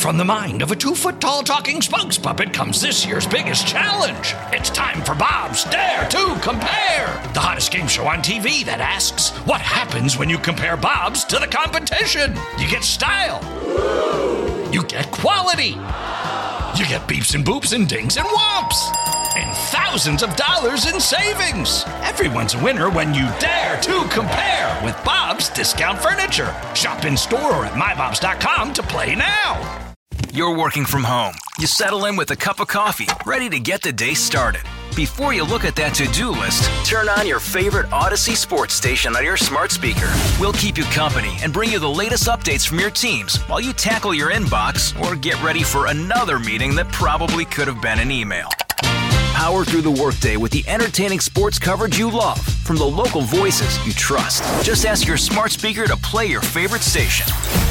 From the mind of a 2-foot-tall talking spokes puppet comes this year's biggest challenge. It's time for Bob's Dare to Compare, the hottest game show on TV that asks, what happens when you compare Bob's to the competition? You get style. You get quality. You get beeps and boops and dings and whomps. And thousands of dollars in savings. Everyone's a winner when you dare to compare with Bob's Discount Furniture. Shop in store or at mybobs.com to play now. You're working from home. You settle in with a cup of coffee, ready to get the day started. Before you look at that to-do list, turn on your favorite Odyssey sports station on your smart speaker. We'll keep you company and bring you the latest updates from your teams while you tackle your inbox or get ready for another meeting that probably could have been an email. Power through the workday with the entertaining sports coverage you love from the local voices you trust. Just ask your smart speaker to play your favorite station.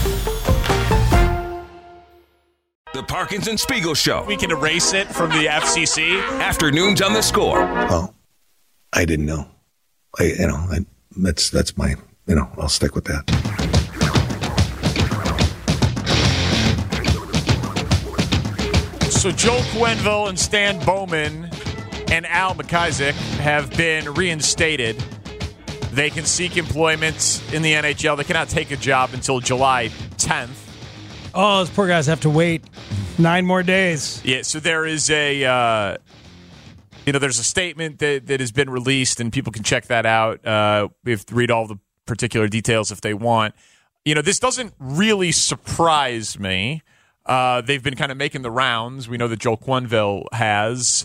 The Parkinson Spiegel Show. We can erase it from the FCC. Afternoons on the Score. Well, I didn't know. That's my, I'll stick with that. So Joel Quenneville and Stan Bowman and Al McIsaac have been reinstated. They can seek employment in the NHL. They cannot take a job until July 10th. Oh, those poor guys have to wait 9 more days. Yeah, so there is there's a statement that has been released, and people can check that out. We have to read all the particular details if they want. This doesn't really surprise me. They've been kind of making the rounds. We know that Joel Quenneville has.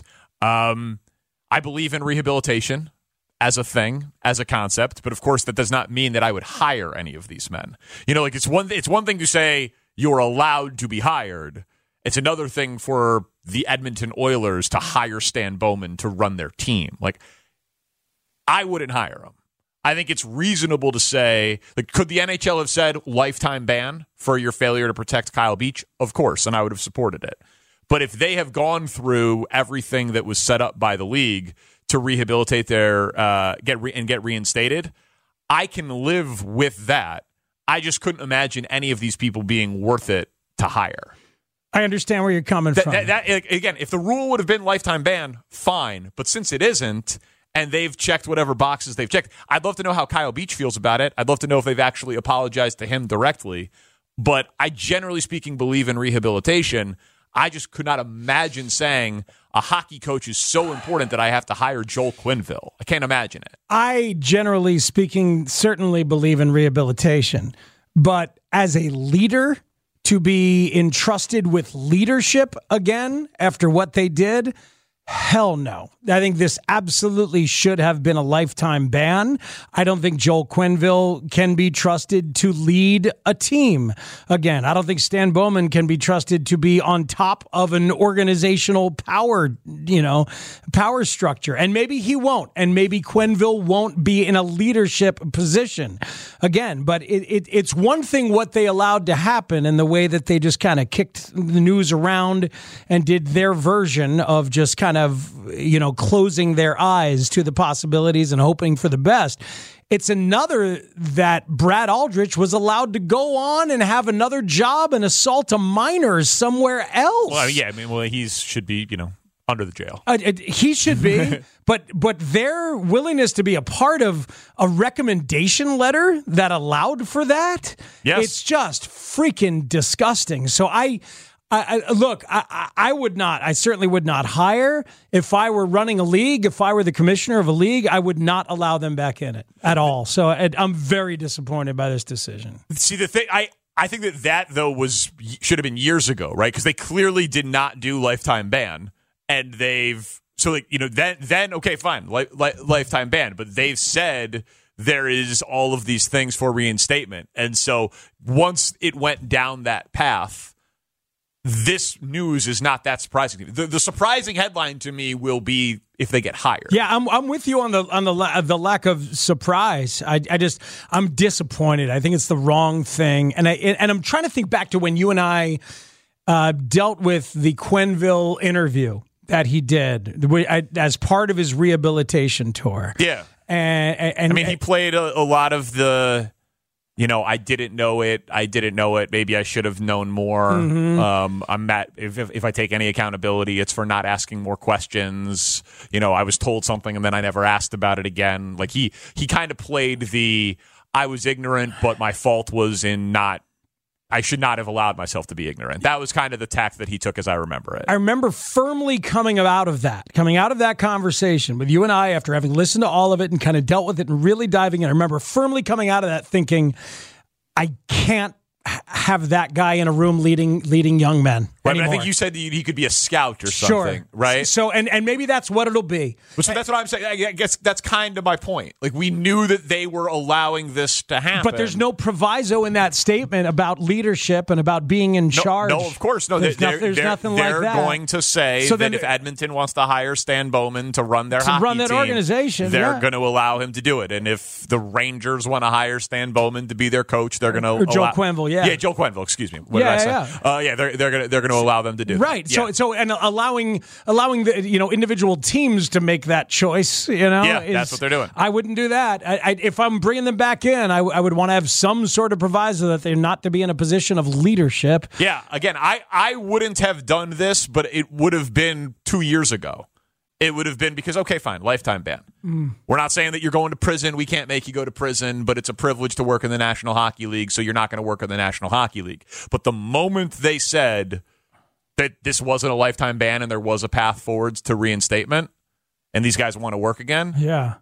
I believe in rehabilitation as a thing, as a concept, but of course that does not mean that I would hire any of these men. It's one thing to say you're allowed to be hired. It's another thing for the Edmonton Oilers to hire Stan Bowman to run their team. I wouldn't hire him. I think it's reasonable to say, could the NHL have said lifetime ban for your failure to protect Kyle Beach? Of course, and I would have supported it. But if they have gone through everything that was set up by the league to rehabilitate their get reinstated, I can live with that. I just couldn't imagine any of these people being worth it to hire. I understand where you're coming from. Again, if the rule would have been lifetime ban, fine. But since it isn't, and they've checked whatever boxes they've checked, I'd love to know how Kyle Beach feels about it. I'd love to know if they've actually apologized to him directly. But I, generally speaking, believe in rehabilitation. I just could not imagine saying a hockey coach is so important that I have to hire Joel Quenneville. I can't imagine it. I, generally speaking, certainly believe in rehabilitation. But as a leader, to be entrusted with leadership again after what they did, hell no. I think this absolutely should have been a lifetime ban. I don't think Joel Quenneville can be trusted to lead a team. Again, I don't think Stan Bowman can be trusted to be on top of an organizational power structure. And maybe he won't. And maybe Quenneville won't be in a leadership position. Again, but it's one thing what they allowed to happen and the way that they just kind of kicked the news around and did their version of just kind of, closing their eyes to the possibilities and hoping for the best. It's another that Brad Aldrich was allowed to go on and have another job and assault a minor somewhere else. Well, yeah, he should be, under the jail. He should be, but their willingness to be a part of a recommendation letter that allowed for that, yes, it's just freaking disgusting. So I certainly would not hire. If I were running a league, if I were the commissioner of a league, I would not allow them back in it at all. So I'm very disappointed by this decision. See, the thing, I think that though should have been years ago, right? Because they clearly did not do lifetime ban, and then okay, fine, lifetime ban, but they've said there is all of these things for reinstatement, and so once it went down that path, this news is not that surprising. The surprising headline to me will be if they get hired. Yeah, I'm with you on the lack of surprise. I'm disappointed. I think it's the wrong thing, and I'm trying to think back to when you and I dealt with the Quenneville interview that he did as part of his rehabilitation tour. Yeah, and he played a lot of the I didn't know it. Maybe I should have known more. I'm mad. If I take any accountability, it's for not asking more questions. I was told something and then I never asked about it again. Like he kind of played the I was ignorant, but my fault was in not. I should not have allowed myself to be ignorant. That was kind of the tack that he took as I remember it. I remember firmly coming out of that conversation with you and I after having listened to all of it and kind of dealt with it and really diving in. I remember firmly coming out of that thinking, I can't have that guy in a room leading young men. Right, but I think you said that he could be a scout or something, right? So, and maybe that's what it'll be. So that's what I'm saying. I guess that's kind of my point. Like, we knew that they were allowing this to happen. But there's no proviso in that statement about leadership and about being in charge. No, of course. No, there's nothing like that. They're going to say that if Edmonton wants to hire Stan Bowman to run their hockey team, organization, they're going to allow him to do it. And if the Rangers want to hire Stan Bowman to be their coach, they're going to Joe Quenneville, Yeah, Joe Quenneville, excuse me. What did I say? They're going to allow them to do right. that. Right. So and allowing the individual teams to make that choice. That's what they're doing. I wouldn't do that. If I'm bringing them back in, I would want to have some sort of proviso that they're not to be in a position of leadership. Yeah. Again, I wouldn't have done this, but it would have been 2 years ago. It would have been because, okay, fine, lifetime ban. We're not saying that you're going to prison. We can't make you go to prison, but it's a privilege to work in the National Hockey League, so you're not going to work in the National Hockey League. But the moment they said that this wasn't a lifetime ban and there was a path forwards to reinstatement and these guys want to work again,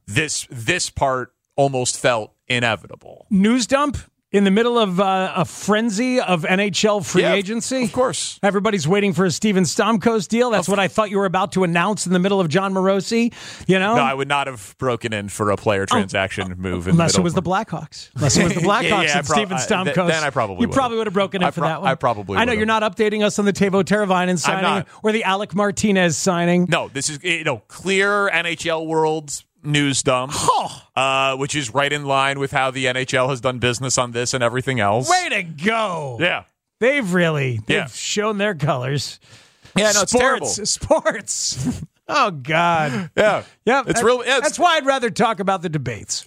this part almost felt inevitable. News dump? In the middle of a frenzy of NHL free agency? Of course. Everybody's waiting for a Steven Stamkos deal. That's what I thought you were about to announce in the middle of John Morosi. No, I would not have broken in for a player transaction move. Unless it was the Blackhawks. Unless it was the Blackhawks and Steven Stamkos. Then I probably would. You probably would have broken in for that one. I probably would. I know you're not updating us on the Teuvo Teravainen signing or the Alec Martinez signing. No, this is clear NHL world news dump, which is right in line with how the NHL has done business on this and everything else. Way to go. Yeah. They've shown their colors. Yeah, no, it's terrible. Sports. Oh, God. Yeah. Yeah. It's real. That's why I'd rather talk about the debates.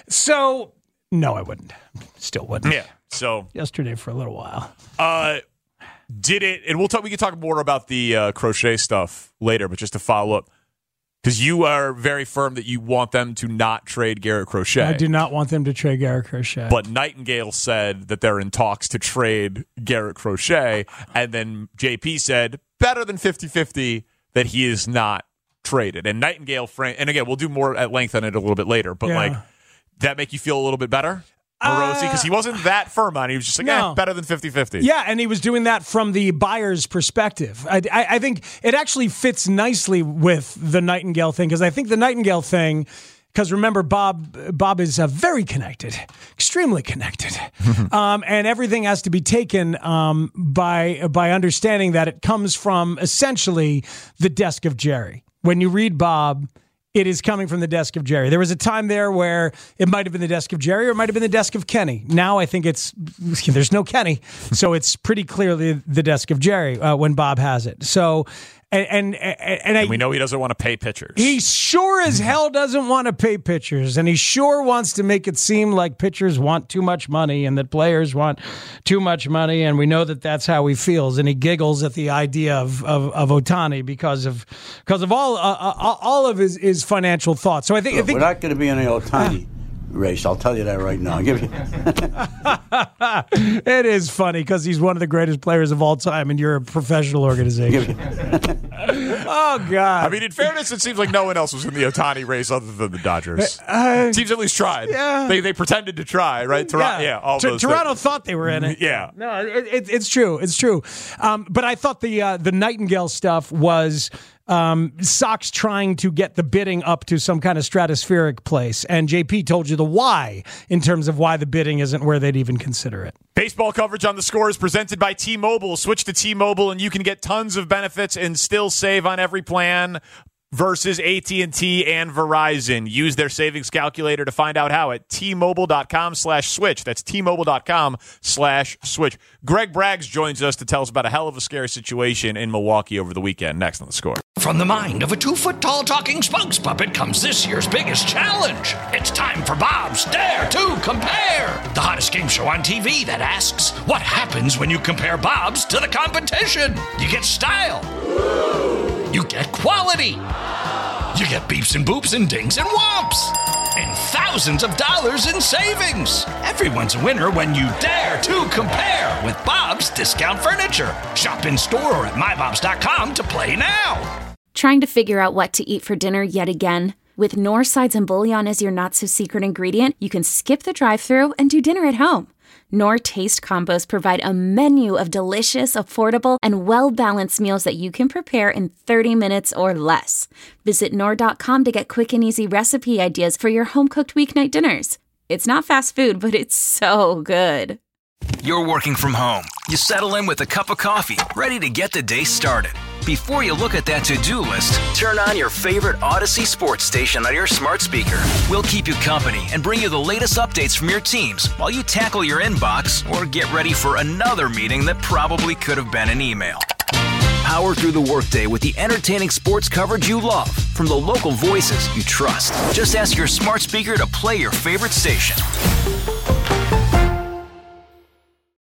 So, no, I wouldn't. Still wouldn't. Yeah. So yesterday for a little while. Did it, and we can talk more about the Crochet stuff later, but just to follow up, because you are very firm that you want them to not trade Garrett Crochet. I do not want them to trade Garrett Crochet. But Nightingale said that they're in talks to trade Garrett Crochet, and then JP said better than 50-50 that he is not traded. And Nightingale, and again, we'll do more at length on it a little bit later, but that make you feel a little bit better? Morosi, because he wasn't that firm on it. He was just like, better than 50-50. Yeah, and he was doing that from the buyer's perspective. I think it actually fits nicely with the Nightingale thing, because I think the Nightingale thing, because remember, Bob is very connected, extremely connected, and everything has to be taken by understanding that it comes from essentially the desk of Jerry. When you read Bob, it is coming from the desk of Jerry. There was a time there where it might have been the desk of Jerry or it might have been the desk of Kenny. Now I think there's no Kenny, so it's pretty clearly the desk of Jerry when Bob has it. So, and we know he doesn't want to pay pitchers. He sure as hell doesn't want to pay pitchers, and he sure wants to make it seem like pitchers want too much money and that players want too much money, and we know that that's how he feels. And he giggles at the idea of Ohtani because of all of his financial thoughts. So I think we're not going to be in an Ohtani race. I'll tell you that right now. It is funny because he's one of the greatest players of all time, and you're a professional organization. Oh, God. I mean, in fairness, it seems like no one else was in the Ohtani race other than the Dodgers. Teams at least tried. Yeah. They pretended to try, right? Toronto thought they were in it. Yeah. No, it's true. It's true. But I thought the Nightingale stuff was Sox trying to get the bidding up to some kind of stratospheric place. And JP told you the why in terms of why the bidding isn't where they'd even consider it. Baseball coverage on The Score is presented by T-Mobile. Switch to T-Mobile and you can get tons of benefits and still save on every plan versus AT&T and Verizon. Use their savings calculator to find out how at T-Mobile.com/switch. That's T-Mobile.com/switch. Greg Braggs joins us to tell us about a hell of a scary situation in Milwaukee over the weekend. Next on The Score. From the mind of a 2-foot-tall talking spokes puppet comes this year's biggest challenge. It's time for Bob's Dare to Compare, the hottest game show on TV that asks, what happens when you compare Bob's to the competition? You get style. You get quality. You get beeps and boops and dings and whomps. And thousands of dollars in savings. Everyone's a winner when you dare to compare with Bob's Discount Furniture. Shop in store or at mybobs.com to play now. Trying to figure out what to eat for dinner yet again? With Knorr sides and bouillon as your not-so-secret ingredient, you can skip the drive-thru and do dinner at home. Knorr Taste Combos provide a menu of delicious, affordable, and well-balanced meals that you can prepare in 30 minutes or less. Visit Knorr.com to get quick and easy recipe ideas for your home-cooked weeknight dinners. It's not fast food, but it's so good. You're working from home. You settle in with a cup of coffee, ready to get the day started. Before you look at that to-do list, turn on your favorite Odyssey sports station on your smart speaker. We'll keep you company and bring you the latest updates from your teams while you tackle your inbox or get ready for another meeting that probably could have been an email. Power through the workday with the entertaining sports coverage you love from the local voices you trust. Just ask your smart speaker to play your favorite station.